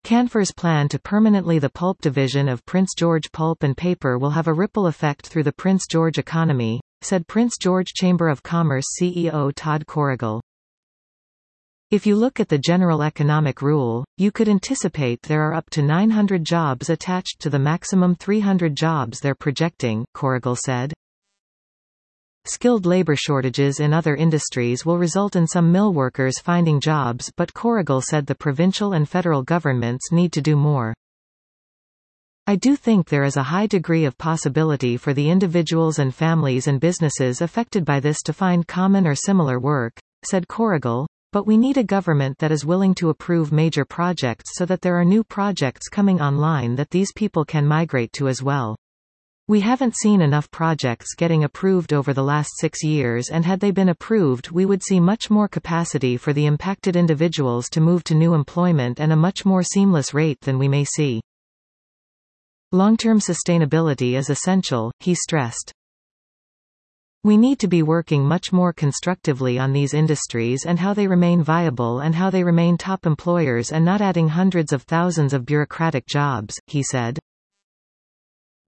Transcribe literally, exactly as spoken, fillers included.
Canfor's plan to permanently the pulp division of Prince George Pulp and Paper will have a ripple effect through the Prince George economy, said Prince George Chamber of Commerce C E O Todd Corrigal. If you look at the general economic rule, you could anticipate there are up to nine hundred jobs attached to the maximum three hundred jobs they're projecting, Corrigal said. Skilled labor shortages in other industries will result in some mill workers finding jobs, but Corrigal said the provincial and federal governments need to do more. I do think there is a high degree of possibility for the individuals and families and businesses affected by this to find common or similar work, said Corrigal. But we need a government that is willing to approve major projects so that there are new projects coming online that these people can migrate to as well. We haven't seen enough projects getting approved over the last six years, and had they been approved we would see much more capacity for the impacted individuals to move to new employment and a much more seamless rate than we may see. Long-term sustainability is essential, he stressed. We need to be working much more constructively on these industries and how they remain viable and how they remain top employers and not adding hundreds of thousands of bureaucratic jobs, he said.